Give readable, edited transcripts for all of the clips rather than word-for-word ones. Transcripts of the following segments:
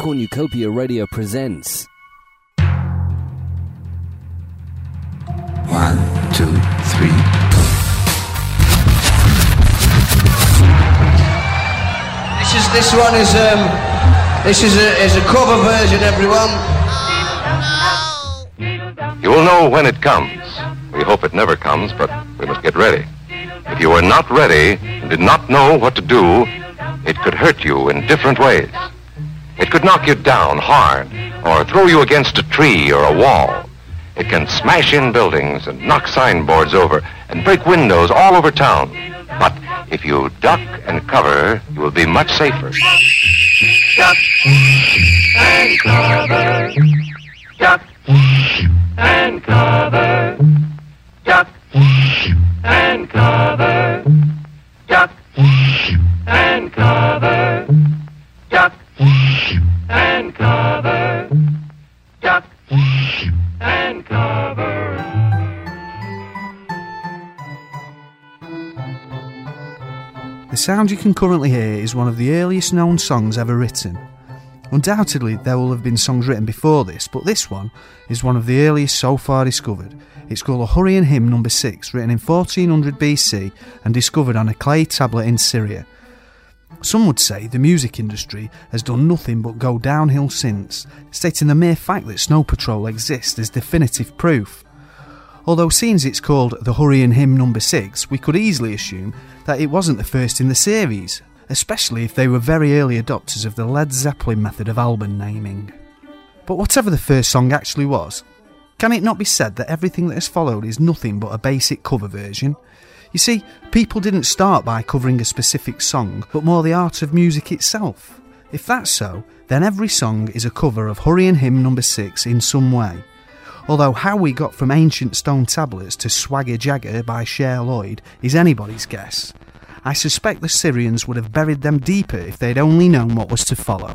Cornucopia Radio presents. 1, 2, 3. This one is a cover version, everyone. You will know when it comes. We hope it never comes, but we must get ready. If you are not ready and did not know what to do, it could hurt you in different ways. It could knock you down hard or throw you against a tree or a wall. It can smash in buildings and knock signboards over and break windows all over town. But if you duck and cover, you will be much safer. Duck and cover. Duck and cover. Duck and cover. Duck and cover. Duck and cover. Duck and cover. The sound you can currently hear is one of the earliest known songs ever written. Undoubtedly there will have been songs written before this, but this one is one of the earliest so far discovered. It's called a Hurricane Hymn No. 6, written in 1400 BC and discovered on a clay tablet in Syria. Some would say the music industry has done nothing but go downhill since, stating the mere fact that Snow Patrol exists as definitive proof. Although seeing as it's called the Hurricane Hymn No. 6, we could easily assume that it wasn't the first in the series, especially if they were very early adopters of the Led Zeppelin method of album naming. But whatever the first song actually was, can it not be said that everything that has followed is nothing but a basic cover version? You see, people didn't start by covering a specific song, but more the art of music itself. If that's so, then every song is a cover of Hurricane Hymn No. 6 in some way. Although how we got from Ancient Stone Tablets to Swagger Jagger by Cher Lloyd is anybody's guess. I suspect the Syrians would have buried them deeper if they'd only known what was to follow.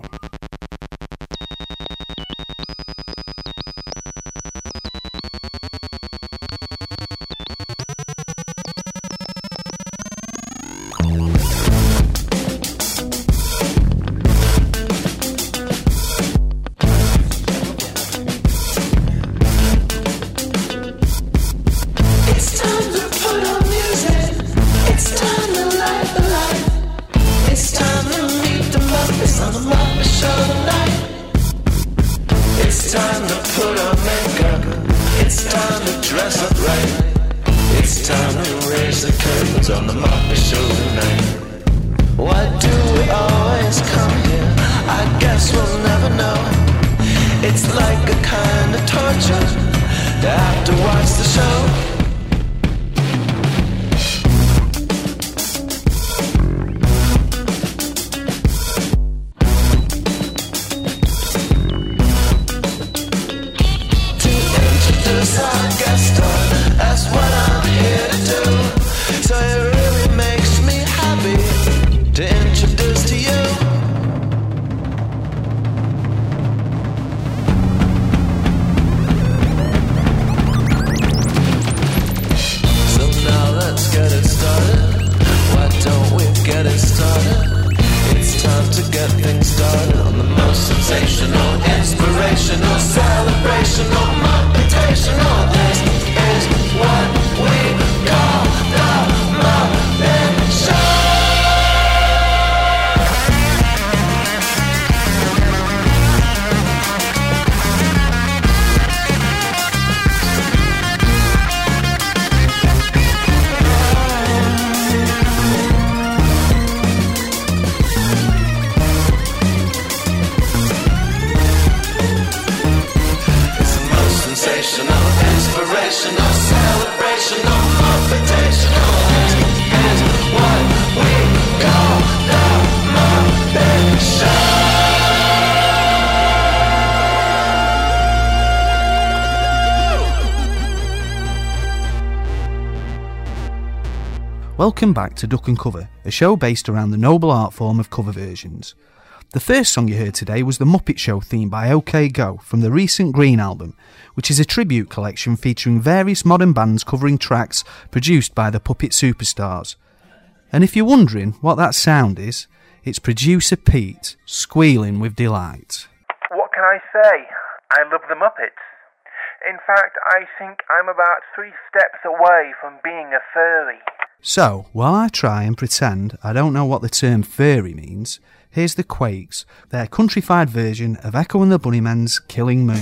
Welcome back to Duck and Cover, a show based around the noble art form of cover versions. The first song you heard today was the Muppet Show theme by OK Go from the recent Green album, which is a tribute collection featuring various modern bands covering tracks produced by the Puppet Superstars. And if you're wondering what that sound is, it's producer Pete squealing with delight. I say? I love the Muppets. In fact, I think I'm about 3 steps away from being a furry. So, while I try and pretend I don't know what the term furry means, here's the Quakes, their countrified version of Echo and the Bunnymen's Killing Moon.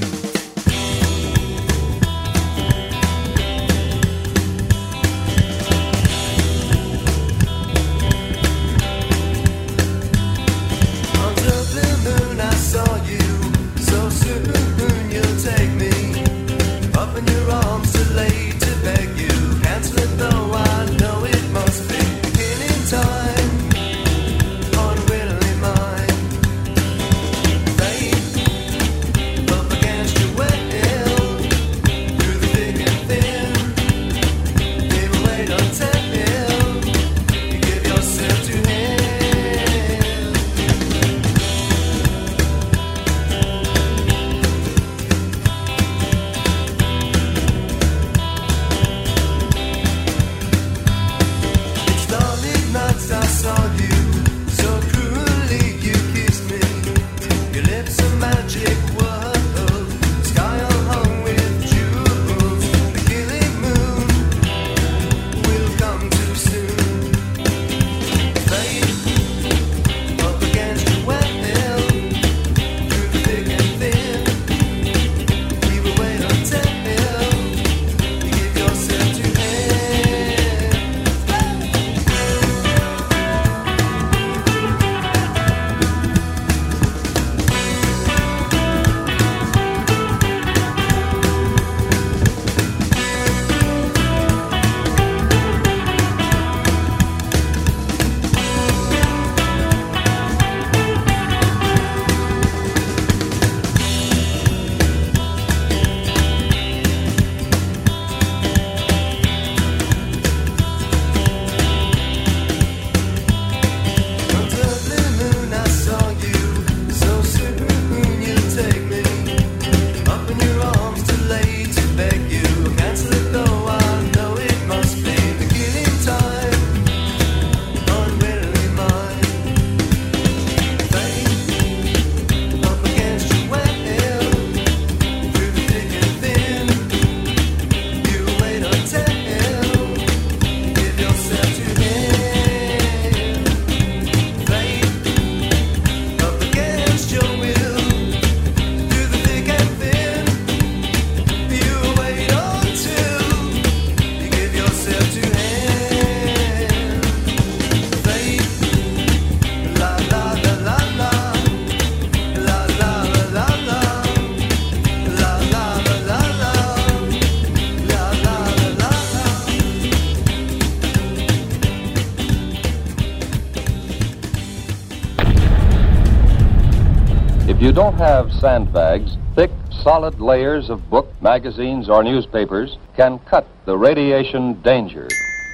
If you don't have sandbags, thick, solid layers of book, magazines, or newspapers can cut the radiation danger.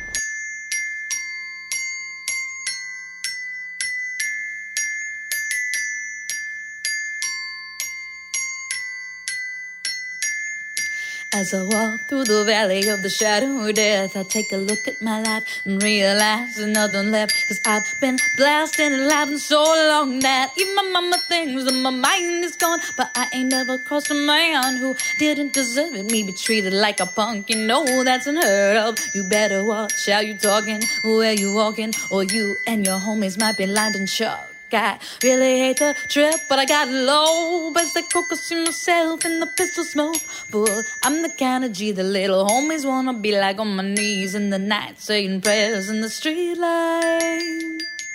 As I walk through the valley of the shadow of death, I take a look at my life and realize there's nothing left. Cause I've been blasting and laughing so long that even my mama thinks that my mind is gone. But I ain't never crossed a man who didn't deserve it. Me be treated like a punk, you know that's unheard of. You better watch how you talking, where you walking, or you and your homies might be lined and sharp. I really hate the trip, but I got low. Best I could see myself in the pistol smoke. But I'm the kind of G the little homies wanna be like, on my knees in the night, saying prayers in the street light.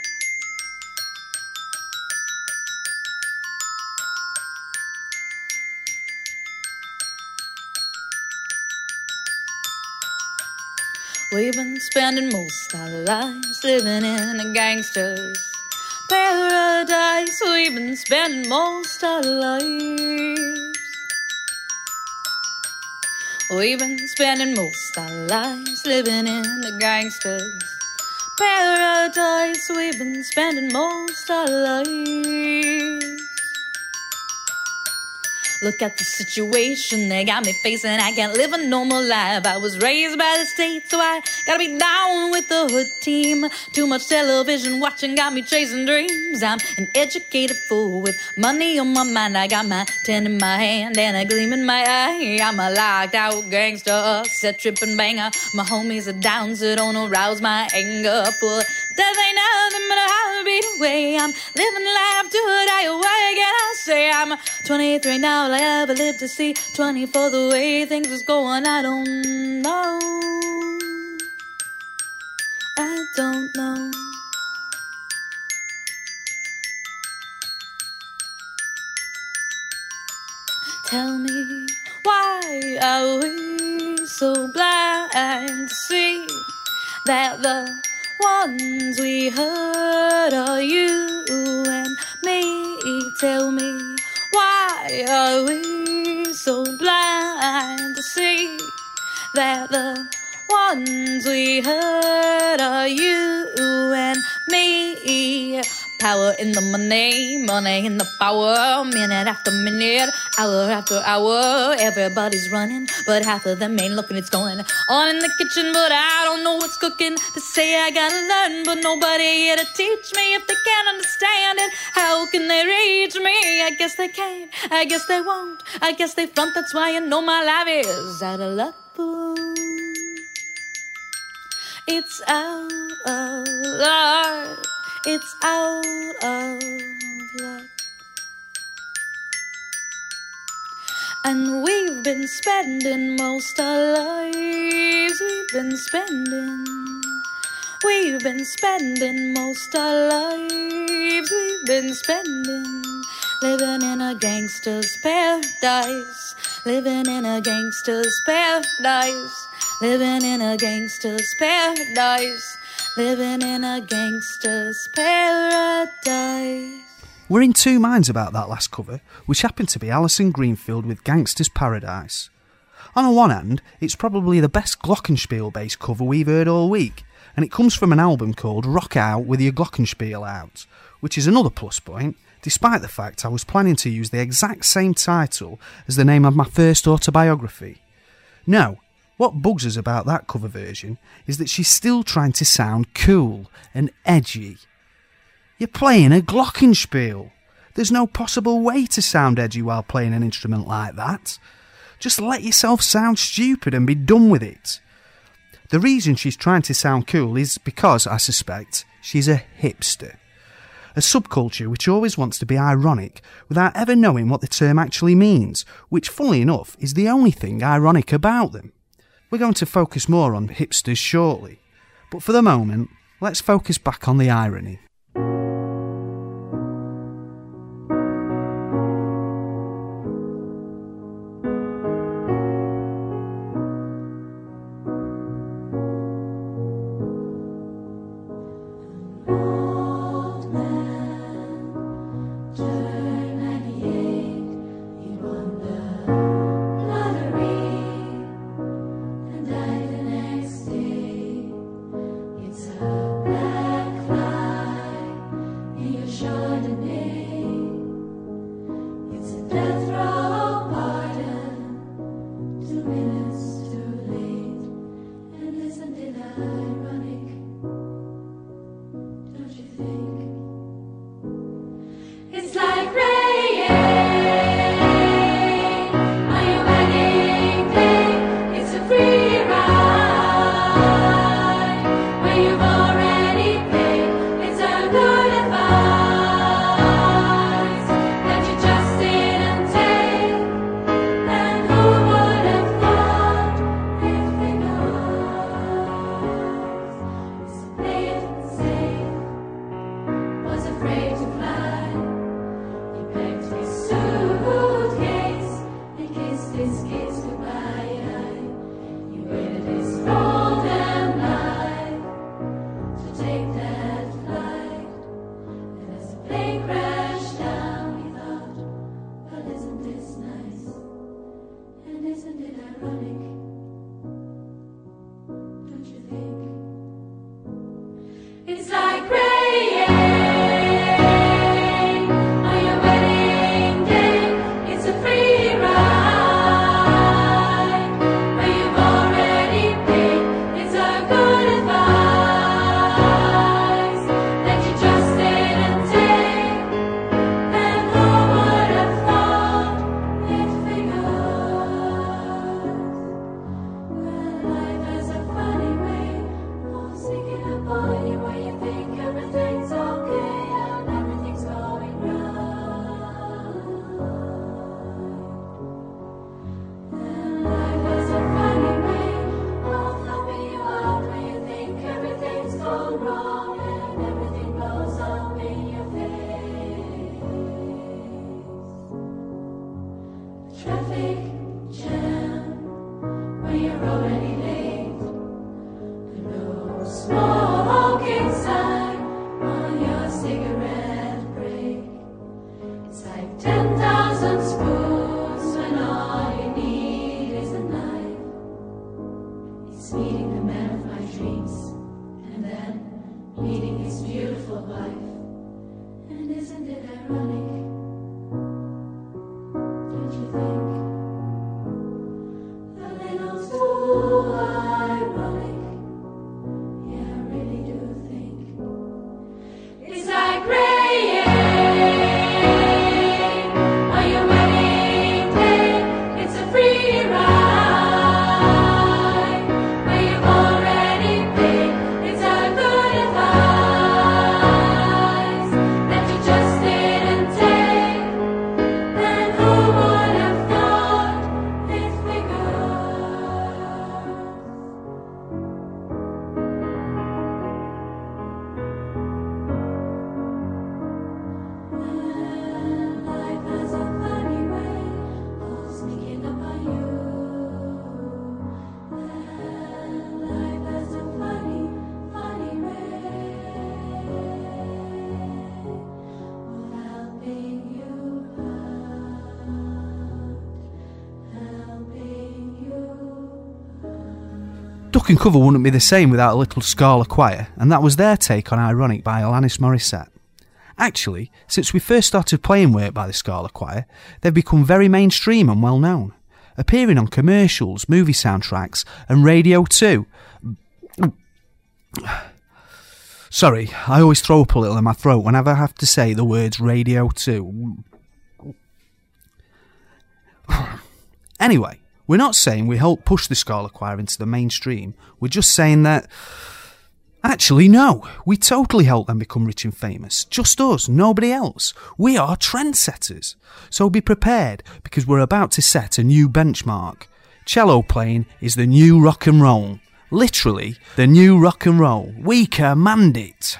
We've been spending most our lives living in a gangster's paradise. We've been spending most our lives. We've been spending most our lives living in a gangster's paradise. We've been spending most our lives. Look at the situation they got me facing. I can't live a normal life. I was raised by the state, so I gotta be down with the hood team. Too much television watching got me chasing dreams. I'm an educated fool with money on my mind. I got my 10 in my hand and a gleam in my eye. I'm a locked out gangster, upset tripping banger. My homies are down, so don't arouse my anger. For death ain't nothing but a heartbeat away. I'm living life to die. Why can I say I'm 23 now? Will I ever live to see 24? The way things was going, I don't know. I don't know. Tell me, why are we so blind to see that the ones we hurt are you and me? Tell me, why are we so blind to see that the ones we hurt are you and me? Power in the money, money in the power. Minute after minute, hour after hour. Everybody's running, but half of them ain't looking. It's going on in the kitchen, but I don't know what's cooking. They say I gotta learn, but nobody here to teach me. If they can't understand it, how can they reach me? I guess they can't, I guess they won't, I guess they front. That's why you know my life is out of luck. It's out of luck. It's out of luck. And we've been spending most our lives. We've been spending most our lives. We've been spending, living in a gangster's paradise. Living in a gangster's paradise. Living in a gangster's paradise. Living in a gangster's paradise. We're in two minds about that last cover, which happened to be Alison Greenfield with Gangster's Paradise. On the one hand, it's probably the best Glockenspiel-based cover we've heard all week, and it comes from an album called Rock Out With Your Glockenspiel Out, which is another plus point, despite the fact I was planning to use the exact same title as the name of my first autobiography. No, what bugs us about that cover version is that she's still trying to sound cool and edgy. You're playing a glockenspiel. There's no possible way to sound edgy while playing an instrument like that. Just let yourself sound stupid and be done with it. The reason she's trying to sound cool is because, I suspect, she's a hipster. A subculture which always wants to be ironic without ever knowing what the term actually means, which, funnily enough, is the only thing ironic about them. We're going to focus more on hipsters shortly, but for the moment, let's focus back on the irony. Isn't it ironic? Don't you think? A little too ironic. Yeah, I really do think. It's like rain on your wedding day. It's a free ride where you've already paid. It's a good advice that you just didn't take. Then who would have thought it figures? Life has a funny way of sneaking up on you. Life has a funny, funny way of helping you out, helping you. Duck and Cover wouldn't be the same without a little Scala Choir, and that was their take on Ironic by Alanis Morissette. Actually, since we first started playing work by the Scala Choir, they've become very mainstream and well known, appearing on commercials, movie soundtracks, and Radio 2. Sorry, I always throw up a little in my throat whenever I have to say the words Radio 2. Anyway, we're not saying we help push the Scala Choir into the mainstream, we're just saying that... Actually, no, we totally help them become rich and famous. Just us, nobody else. We are trendsetters. So be prepared, because we're about to set a new benchmark. Cello playing is the new rock and roll. Literally, the new rock and roll. We command it.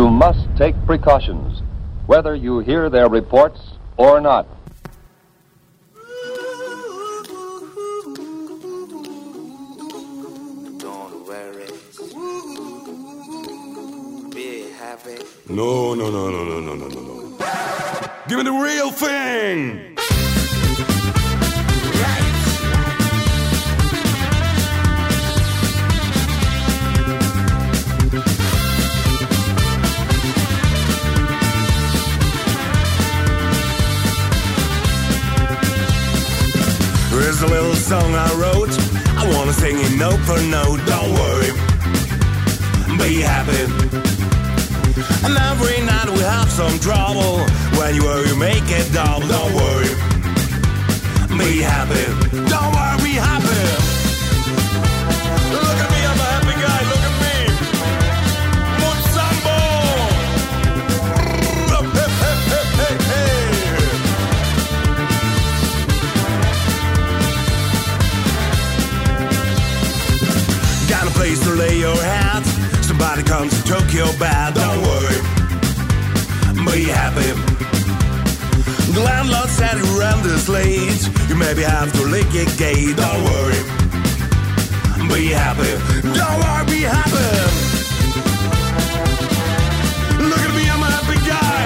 You must take precautions, whether you hear their reports or not. Don't worry. Be happy. No. Give me the real thing! Here's a little song I wrote. I wanna sing it note for note. Don't worry, be happy. And every night we have some trouble. When you worry, you make it double. Don't worry, be happy. Don't worry, be happy. Look at me, I'm a happy guy. Look at me. Mutsambo. Hey. Got a place to lay your hat. Somebody comes and took your bed. Don't worry, be happy. The landlord said he ran this late. You maybe have to lick your gate. Don't worry, be happy. Don't worry, be happy. Look at me, I'm a happy guy.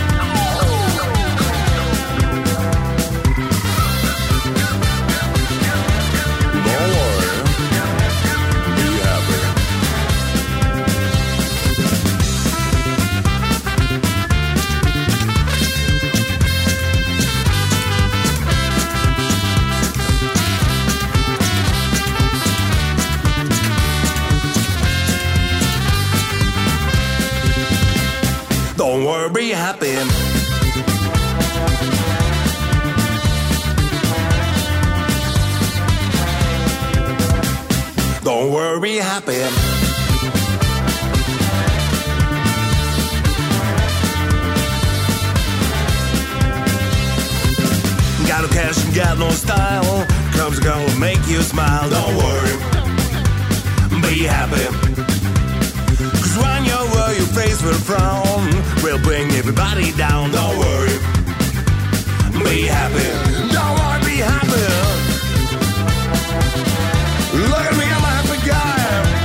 Don't worry, be happy. Don't worry, be happy. Don't worry, be happy. Got no cash and got no style. Comes a girl will make you smile. Don't worry, be happy. Cause when you worry, your face will frown. We'll bring everybody down. Don't worry, be happy. Don't worry, be happy. Look at me, I'm a happy guy.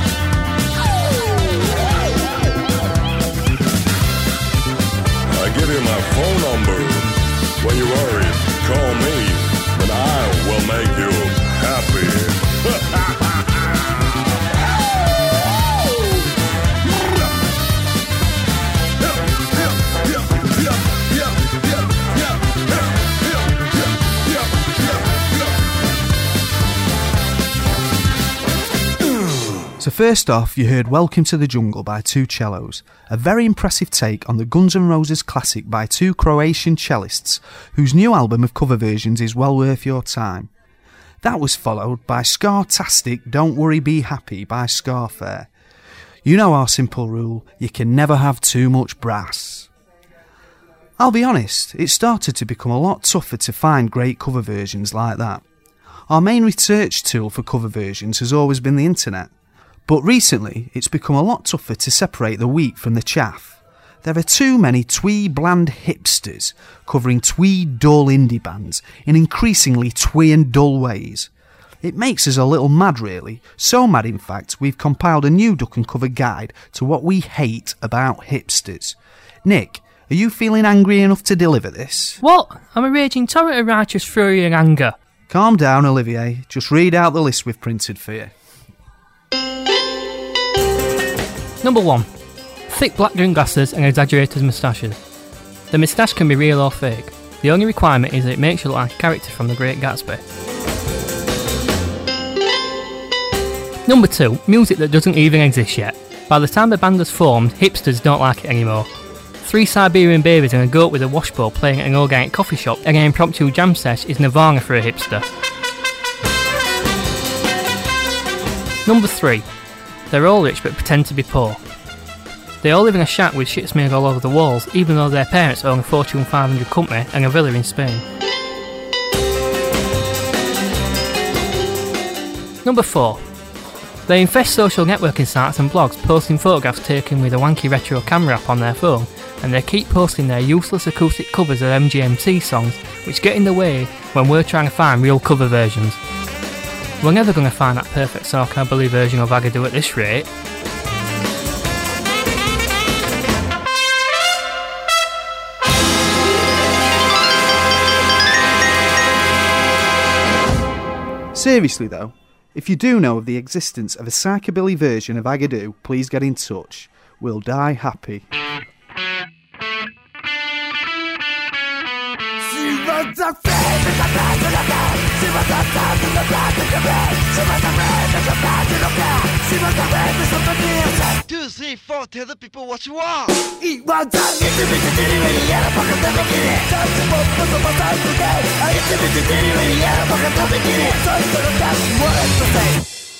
I give you my phone number. When you worry, call me, and I will make you happy. So first off, you heard Welcome to the Jungle by Two Cellos, a very impressive take on the Guns N' Roses classic by two Croatian cellists, whose new album of cover versions is well worth your time. That was followed by Scar-tastic Don't Worry Be Happy by Scarfair. You know our simple rule, you can never have too much brass. I'll be honest, it started to become a lot tougher to find great cover versions like that. Our main research tool for cover versions has always been the internet. But recently, it's become a lot tougher to separate the wheat from the chaff. There are too many twee bland hipsters covering twee dull indie bands in increasingly twee and dull ways. It makes us a little mad really, so mad in fact we've compiled a new duck and cover guide to what we hate about hipsters. Nick, are you feeling angry enough to deliver this? What? I'm a raging torrent of righteous fury and anger. Calm down, Olivier, just read out the list we've printed for you. Number 1. Thick black rimmed glasses and exaggerated moustaches. The moustache can be real or fake. The only requirement is that it makes you look like a character from The Great Gatsby. Number 2. Music that doesn't even exist yet. By the time the band was formed, hipsters don't like it anymore. 3 Siberian babies and a goat with a washbowl playing at an organic coffee shop and an impromptu jam sesh is nirvana for a hipster. Number 3. They're all rich but pretend to be poor. They all live in a shack with shit smeared all over the walls, even though their parents own a Fortune 500 company and a villa in Spain. Number 4. They infest social networking sites and blogs, posting photographs taken with a wanky retro camera app on their phone, and they keep posting their useless acoustic covers of MGMT songs, which get in the way when we're trying to find real cover versions. We're never going to find that perfect Sarkabili version of Agadoo at this rate. Seriously though, if you do know of the existence of a psychobilly version of Agadoo, please get in touch. We'll die happy. Two, three, four, tell the people what you want. Eat one time, get the bitch titty ready, yeah, fuck it, never get it. Time to put some of time today. I get the bitch titty ready, yeah, fuck it, never get it. So it's gonna pass, what is the same?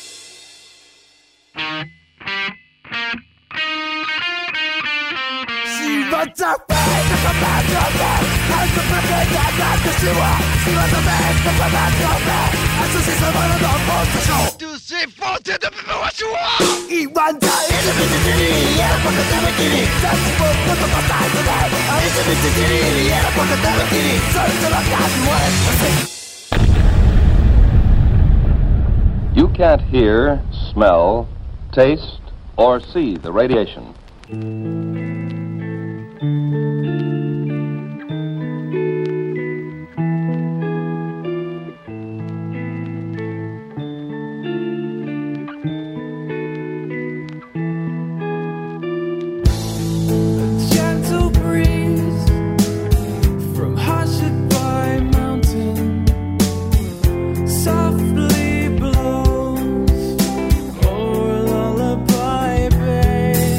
See what's up, man, the command of man. How's the perfect guy got the sewer? See what's up, man, the command of man. As to see someone on the boat to show. 2, 3, 4, tell the people what you want. Eat one time, get the bitch titty ready, yeah, fuck it, never get it. Time to put some of time today. I get the bitch titty ready, yeah, fuck it, never get it. So it's gonna pass, what is the same? You can't hear, smell, taste, or see the radiation. Gentle breeze from hushed by mountain softly blows o'er Lullaby Bay.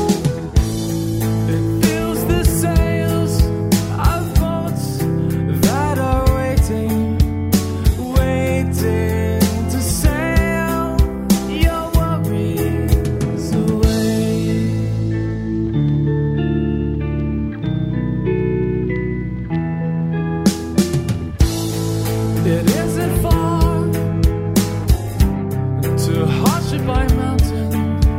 It fills the sails of boats that are waiting to sail your worries away. It isn't far to Hushabye Mountain,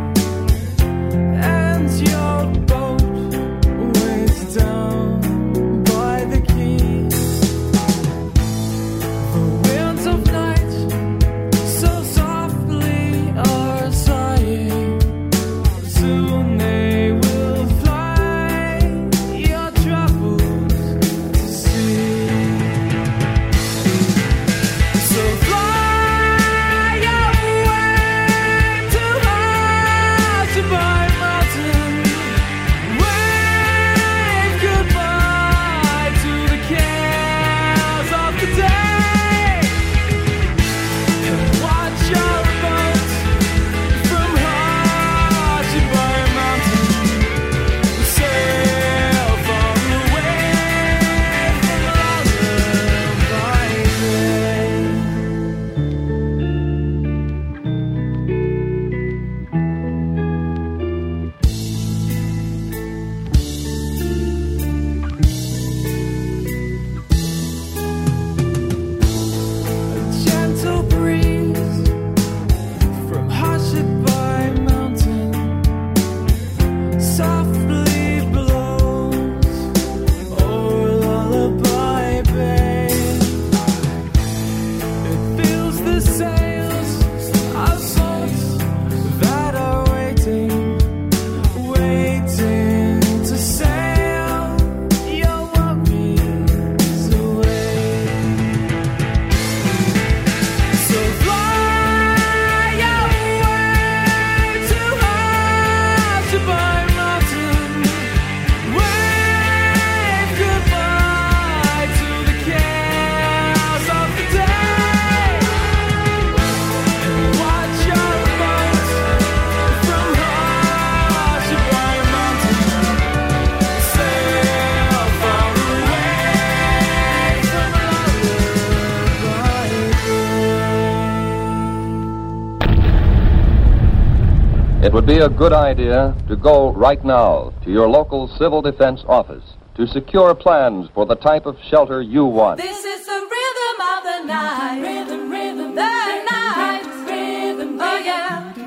and your boat waits down by the quay. The winds of night so softly are sighing. Soon they will fly your troubles to sea. So fly away to Hushabye Mountain. Wave goodbye to the cares of the day. And watch your boat from Hushabye Mountain sail far away from Lullaby Bay. A gentle breeze from Hushabye Mountain softly blows o'er Lullaby Bay. It fills the sails of boats that are waiting to sail your worries away. So fly away to Hushabye Mountain. Wave goodbye to the cares of the day. And watch your boat from Hushabye Mountain sail far away from Lullaby Bay. It would be a good idea to go right now to your local civil defense office to secure plans for the type of shelter you want. This is the rhythm of the night. Rhythm, the night. Rhythm, oh yeah.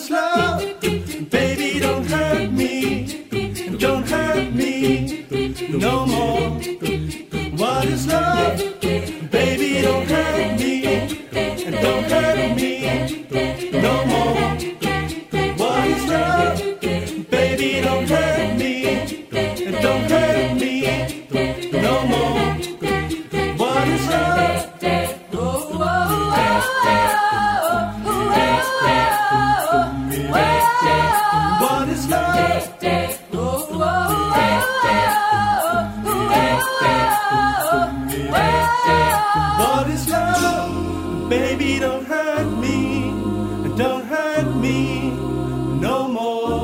is love? Baby, don't hurt me. Don't hurt me no more. What is love? Baby, don't hurt me. Don't hurt me no more. What is love? Baby, don't hurt me. Don't hurt me no more. What is love? What is love? What is love? Baby, don't hurt me. Don't hurt me no more.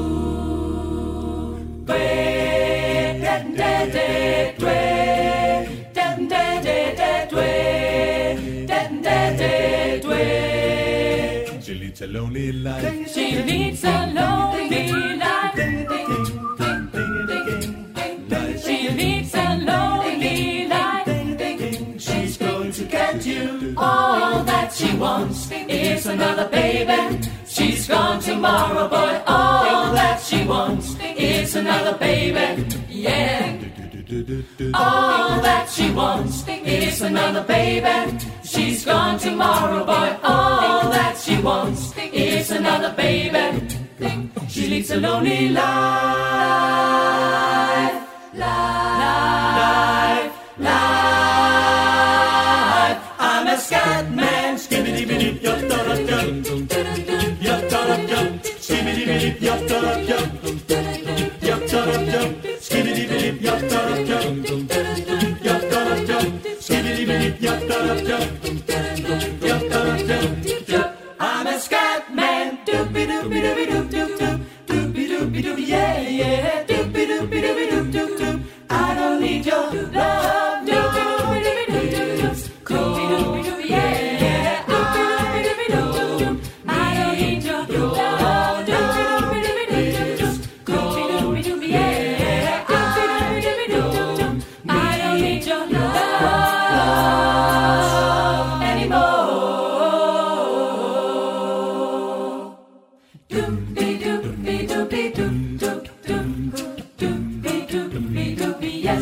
She leads a lonely life. She leads a lonely life. She leads a lonely life. She's going to get you. All that she wants is another baby. She's gone tomorrow, boy. All that she wants is another baby. Yeah. All that she wants is another baby. She's gone tomorrow, boy. All that she wants is another baby. She leads a lonely life. Life. I'm a scat man. Skibbidi-bidi, yup-da-da-dum. Yup-da-da-dum. Skibbidi-bidi, yup-da-da-dum. Yup-da-da-dum. Skibbidi-bidi, yup-da-da-dum. Yup-da-da-dum. Skibbidi-bidi, yup-da-da-dum. Yup-da-da-dum. I'm a scat man. Doopy-doopy-doopy-doop-doop-doop. Doopy-doopy-doopy, yeah, yeah. Doopy-doopy-doopy-doop-doop-doop. I don't need your love, no. Doopy-doopy-doopy, yeah, yeah. Doopy-doopy-doopy-doop. I don't need your love, doopy-doopy-doopy, yeah. Doopy-doopy-doop. I don't need your love anymore. Doopy-doopy-doopy-doop-doop-doop. Yes.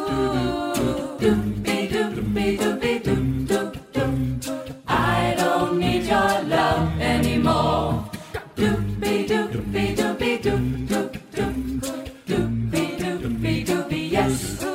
Doopy-doopy-doopy-doop-doop. I don't need your love anymore. Doopy-doopy-doopy-doop-doop. Doopy-doopy-doopy, yes.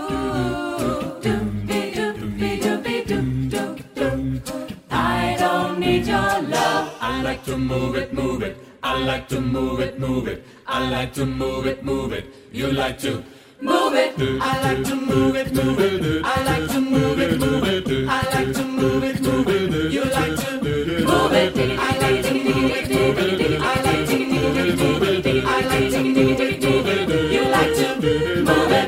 Doopy-doopy-doopy-doop-doop. I don't need your love. I like to move it, move it. I like to move it, move it. I like to move it, move it. You like to move it. I like to move it, move it. I like to move it, move it. I like to move it, move it. You like to move it. I like to move it, move it. I like to move it, move it. I like to move it, move it. You like to move it.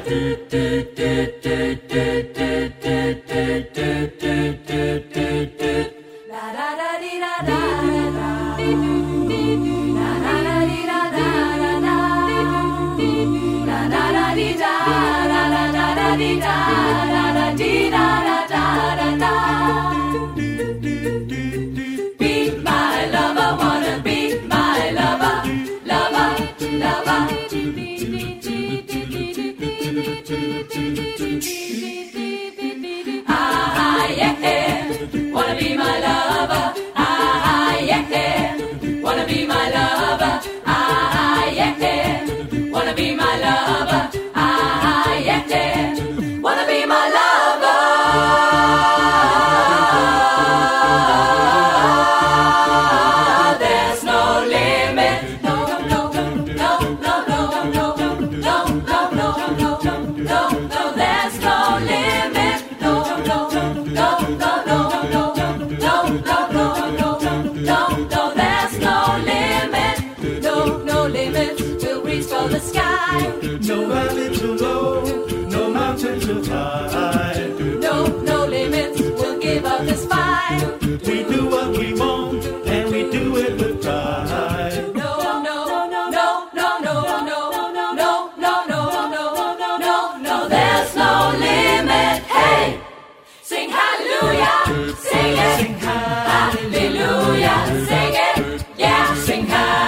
La da da dee da da da. La da da dee da da da. La da da dee da da da da dee da da da dee da da da da. Be my lover, wanna be my lover, lover, lover. Ah yeah, wanna be my lover. Ah yeah, wanna be my lover. Ah yeah, wanna be my lover. Ah yeah, wanna be my lover. There's no limit. No, no, no, no, no, no, no, no, no, no, no, no, no, no. There's no limit. No, no, no, no, no, no, no, no, no, no, no, no. There's no limit. No, no limit. We'll reach for the sky. no valley too low, no mountain too high. No, no limits. We'll give up this fight. We do what we want, and we do it with pride. No, no, no, no, no, no, no, no, no, no, no, no, no, no. There's no limit. Hey, sing hallelujah, sing it. Hallelujah, sing it. Yeah, sing hallelujah.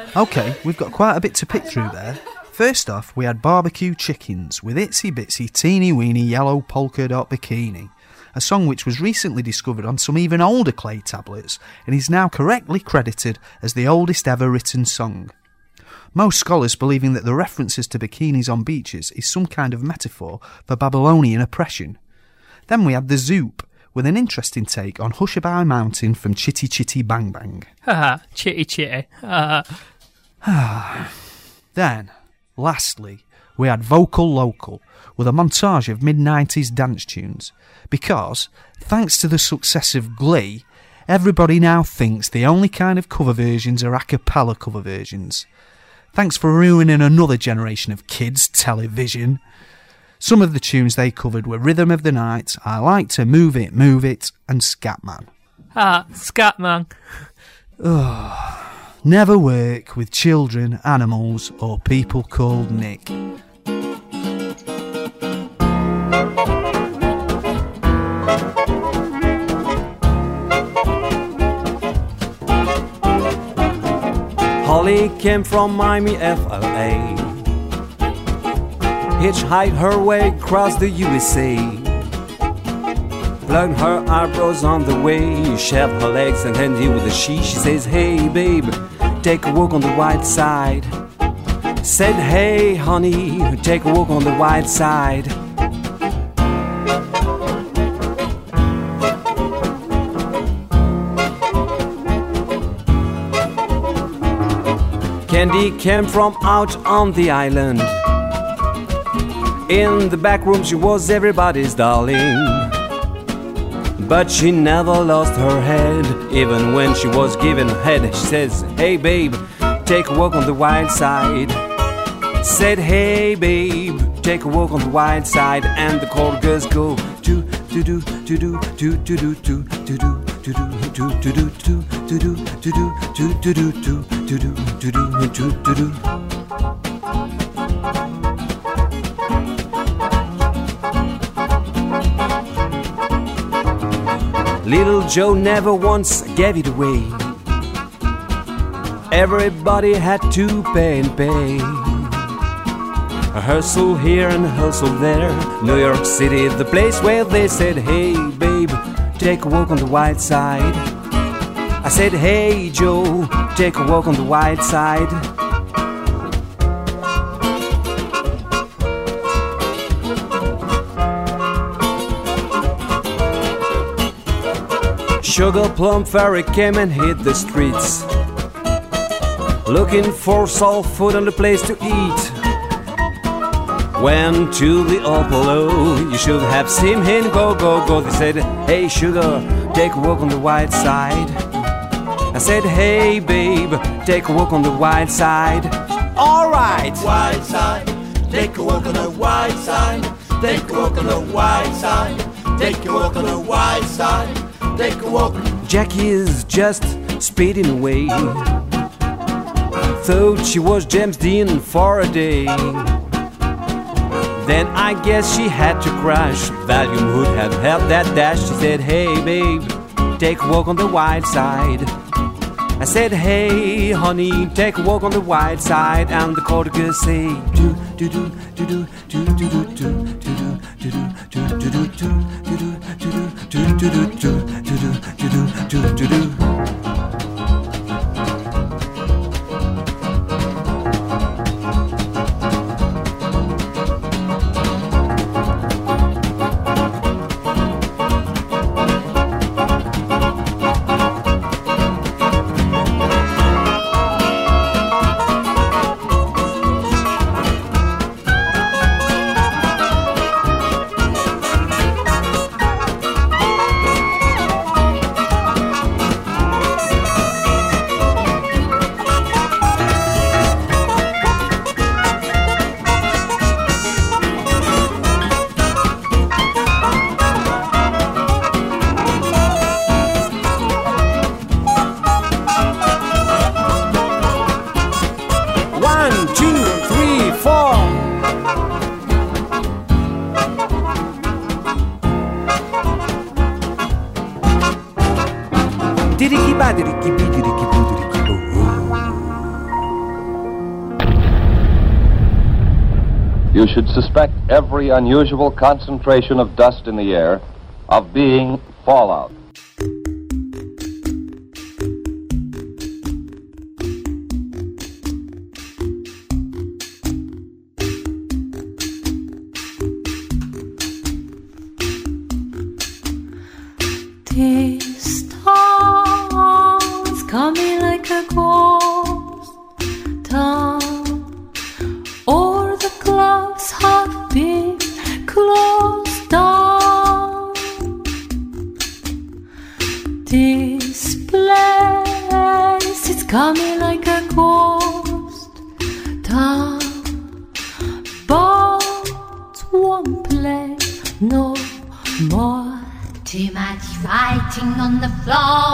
OK, we've got quite a bit to pick through there. First off, we had Barbecue Chickens with Itsy Bitsy Teeny Weeny Yellow Polka Dot Bikini, a song which was recently discovered on some even older clay tablets and is now correctly credited as the oldest ever written song. Most scholars believing that the references to bikinis on beaches is some kind of metaphor for Babylonian oppression. Then we had The Zoop, with an interesting take on Hushabye Mountain from Chitty Chitty Bang Bang. Haha, chitty chitty. Then, lastly, we had Vocal Local, with a montage of mid-90s dance tunes, because, thanks to the success of Glee, everybody now thinks the only kind of cover versions are a cappella cover versions. Thanks for ruining another generation of kids' television. Some of the tunes they covered were Rhythm of the Night, I Like to Move It, and Scatman. Scatman. Never work with children, animals, or people called Nick. Holly came from Miami, FLA. Hitchhiked her way across the USA. Plugged her eyebrows on the way. Shaved her legs and handy with a she. She says, hey babe, take a walk on the white side. Said, hey honey, take a walk on the white side. Candy came from out on the island. In the back room she was everybody's darling. But she never lost her head. Even when she was given head, she says, hey babe, take a walk on the white side. Said, hey babe, take a walk on the white side. And the chord girls go do do do do do do do do do do do. Little Joe never once gave it away. Everybody had to pay and pay. A hustle here and a hustle there. New York City, the place where they said, hey babe, take a walk on the white side. I said, hey Joe, take a walk on the white side. Sugar Plum Fairy came and hit the streets, looking for soul food and a place to eat. Went to the Apollo, you should have seen him go, go, go. They said, hey sugar, take a walk on the white side. I said, hey babe, take a walk on the white side. Alright! White side, take a walk on the white side. Take a walk on the white side. Take a walk on the white side. Take a walk. Jackie is just speeding away. Thought she was James Dean for a day. Then I guess she had to crash. Valium would have helped that dash. She said, hey babe, take a walk on the white side. I said, hey honey, take a walk on the white side. And the chord girls say, do do do do do do do do do do do do do do do. you should suspect every unusual concentration of dust in the air of being fallout. This town is coming like a ghost town. All the clubs have been closed down. This place is coming like a ghost town, but won't play no more. Too much fighting on the floor.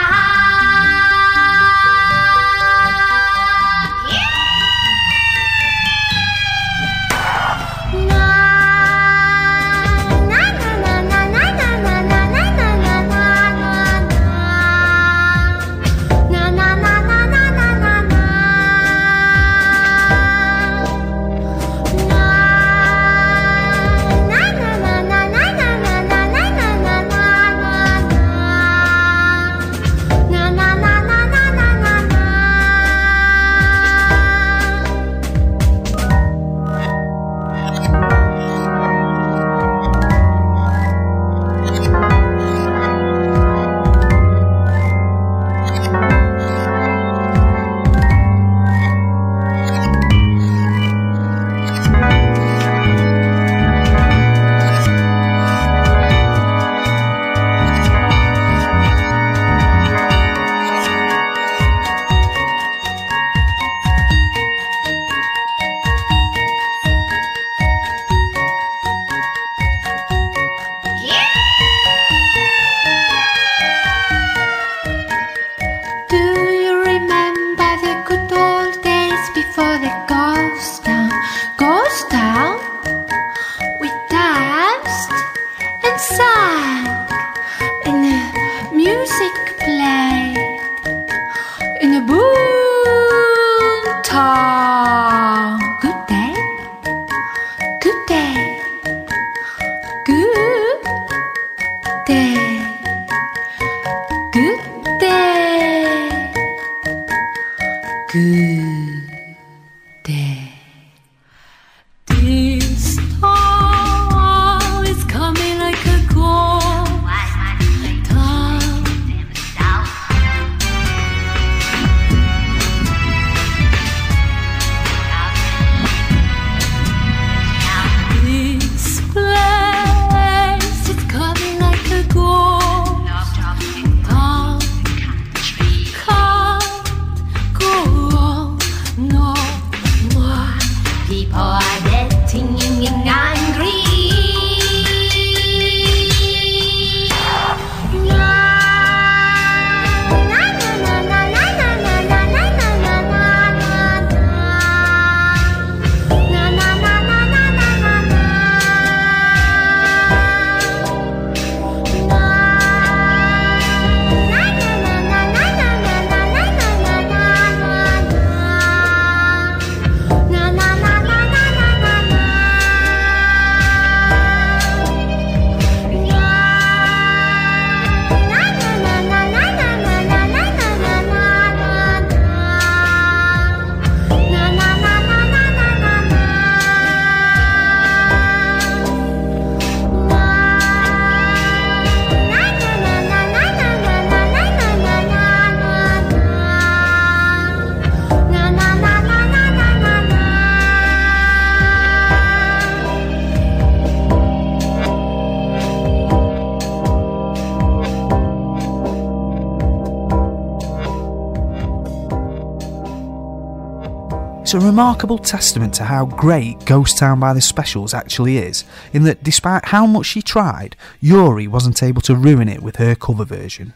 It's a remarkable testament to how great Ghost Town by the Specials actually is, in that despite how much she tried, Yuri wasn't able to ruin it with her cover version.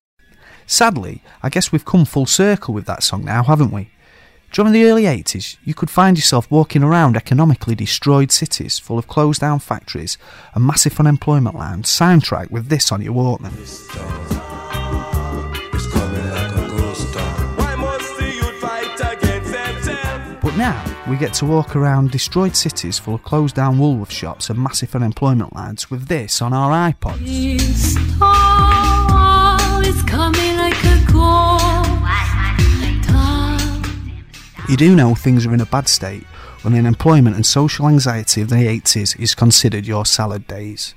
Sadly, I guess we've come full circle with that song now, haven't we? During the early 80s, you could find yourself walking around economically destroyed cities full of closed down factories and massive unemployment lines, soundtrack with this on your Walkman. But now, we get to walk around destroyed cities full of closed down Woolworth shops and massive unemployment lines with this on our iPods. It's coming like a You do know things are in a bad state when the unemployment and social anxiety of the 80s is considered your salad days.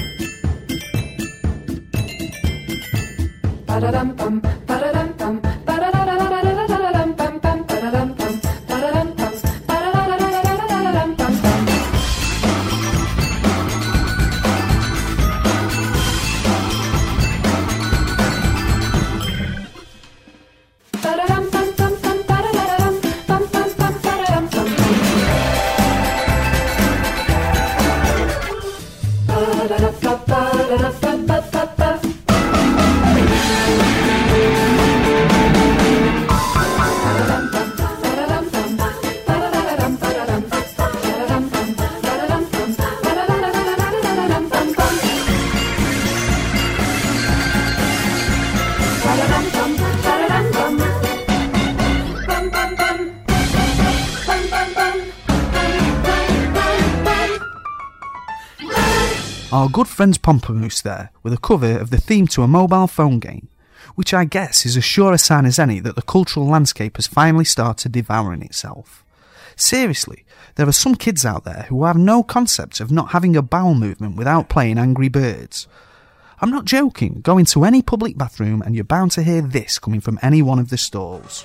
Our good friends Pomplamoose there, with a cover of the theme to a mobile phone game, which I guess is as sure a sign as any that the cultural landscape has finally started devouring itself. Seriously, there are some kids out there who have no concept of not having a bowel movement without playing Angry Birds. I'm not joking, go into any public bathroom and you're bound to hear this coming from any one of the stalls.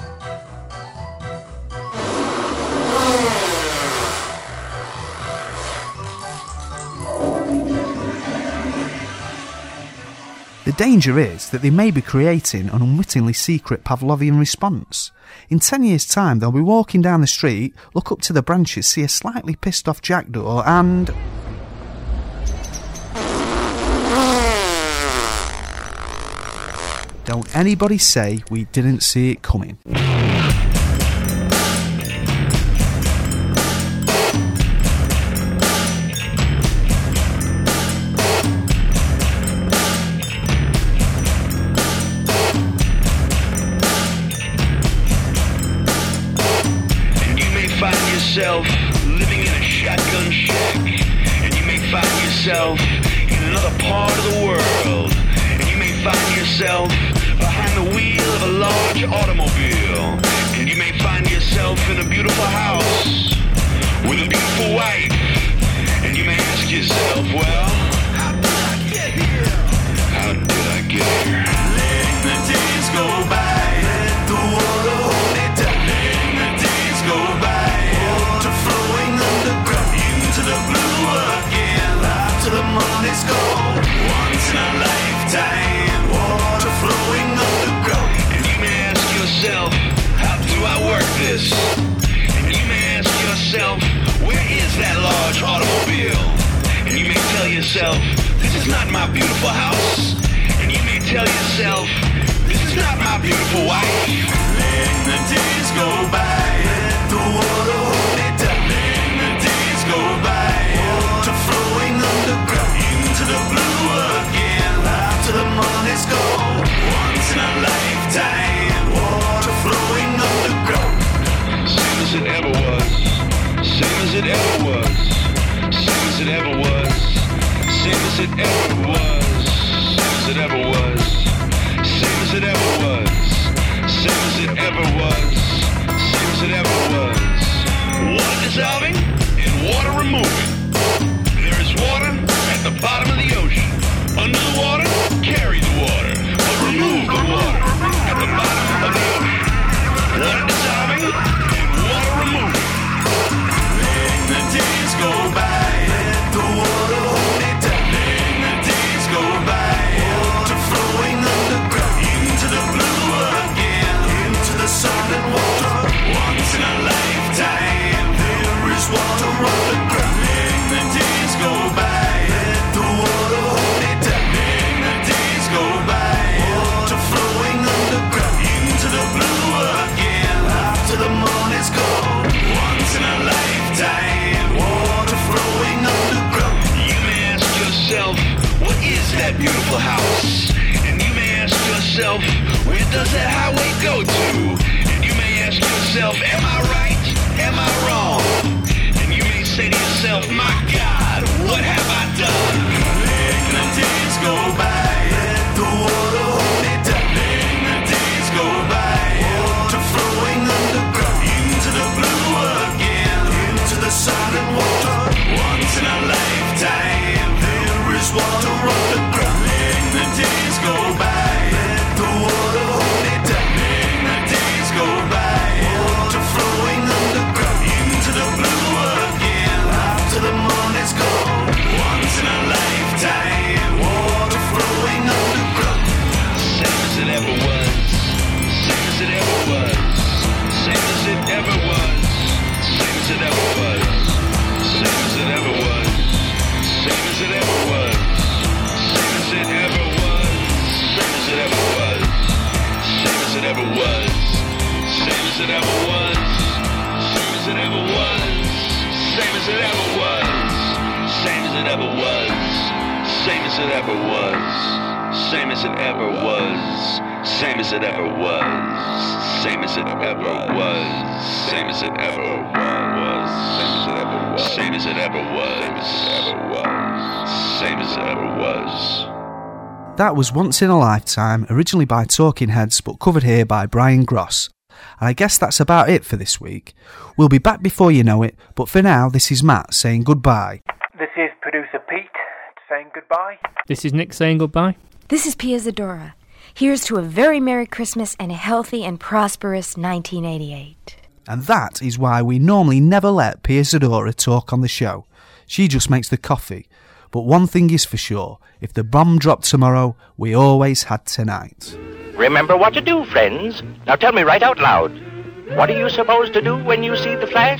The danger is that they may be creating an unwittingly secret Pavlovian response. In 10 years' time, they'll be walking down the street, look up to the branches, see a slightly pissed off jackdaw, and... Don't anybody say we didn't see it coming. Living in a shotgun shack, and you may find yourself in another part of the world, and you may find yourself behind the wheel of a large automobile, and you may find yourself in a beautiful house with a beautiful wife, and you may ask yourself, well, how did I get here? How did I get here? Let the days go by, let the water hold it down. Let the days go by. To the blue again, after the money's gone. Once in a lifetime, water flowing underground. And you may ask yourself, how do I work this? And you may ask yourself, where is that large automobile? And you may tell yourself, this is not my beautiful house. And you may tell yourself, this is not my beautiful wife. Let the days go by, let the water hold it down. Let the days go by. Flowing underground into the blue again. After the money's gone. Once in a lifetime. Water flowing underground. Same as it ever was. Same as it ever was. Same as it ever was. Same as it ever was. Same as it ever was. Same as it ever was. Same as it ever was. Same as it ever was. Water dissolving and water removing. Water at the bottom of the ocean. Under the water, carry the water. But remove the water at the bottom of the ocean. Water dissolving and water removing. Let the days go by. Let the water hold it down. Let the days go by. Water flowing underground. Into the blue again. Into the sun and water. Once in a lifetime. There is water underground. Let the days go by, let the water hold it down. Let the days go by, water flowing underground. Into the blue again, after the money's gone. Once in a lifetime, water flowing underground. You may ask yourself, what is that beautiful house? And you may ask yourself, where does that highway go to? And you may ask yourself, am I right? am I wrong? And you may say to yourself, my God, what have I done? Let the days go by, let the water hold it down. Let the days go by, water flowing underground, into the blue again, into the silent water. Once in a lifetime, there is water on the ground. Let the days go by, let the water hold it down. Let the days go by, water flowing underground, into the blue again, after the morning's gone. Once in a lifetime, water flowing underground. Same as it ever was, same as it ever was, same as it ever was, same as it ever was, same as it ever was, same as it ever was, same as it ever was, same as it ever was, same as it ever was, same as it ever was, same as it ever was, same as it ever was, same as it ever was, same as it ever was, same as it ever was, same as it ever was, same as it ever was, same as it ever was, same as it ever was, same as it ever was. That was Once in a Lifetime, originally by Talking Heads but covered here by Brian Gross. And I guess that's about it for this week. We'll be back before you know it, but for now this is Matt saying goodbye. This is producer Pete saying goodbye. This is Nick saying goodbye. This is Pia Zadora. Here's to a very Merry Christmas and a healthy and prosperous 1988. And that is why we normally never let Pia Zadora talk on the show. She just makes the coffee. But one thing is for sure, if the bomb dropped tomorrow, we always had tonight. Remember what to do, friends. Now tell me right out loud. What are you supposed to do when you see the flash?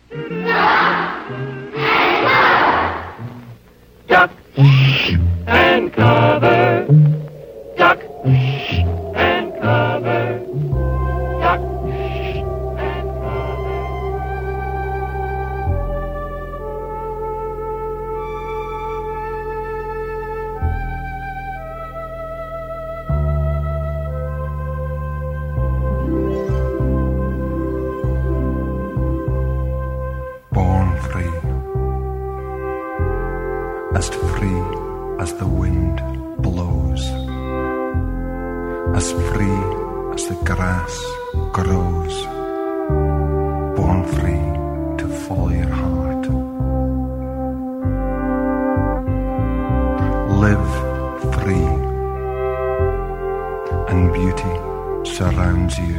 Duck and cover. Duck and cover. Duck and cover. Born free as the wind blows, as free as the grass grows, born free to follow your heart. Live free, and beauty surrounds you.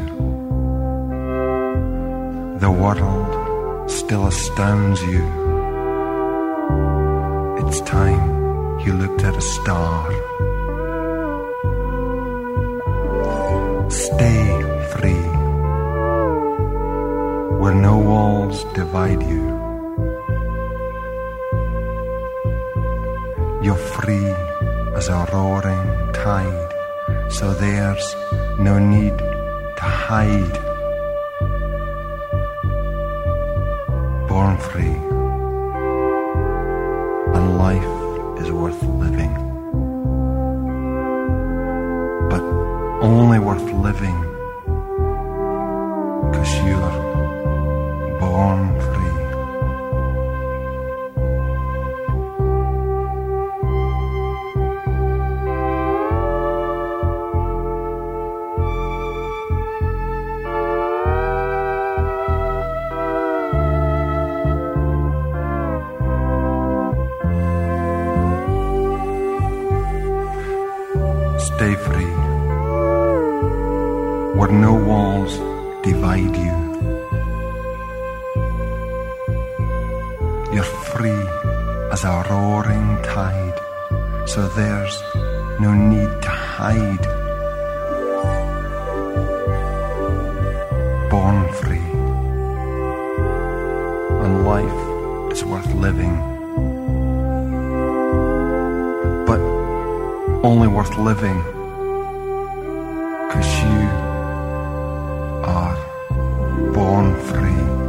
The world still astounds you. It's time you looked at a star. Stay free, where no walls divide you. You're free as a roaring tide, so there's no need to hide. Born free, and life is worth living, but only worth living 'cause you're born free. Stay free, where no walls divide you. You're free as a roaring tide, so there's no need to hide. Born free, and life is worth living, but only worth living 'cause you are born free.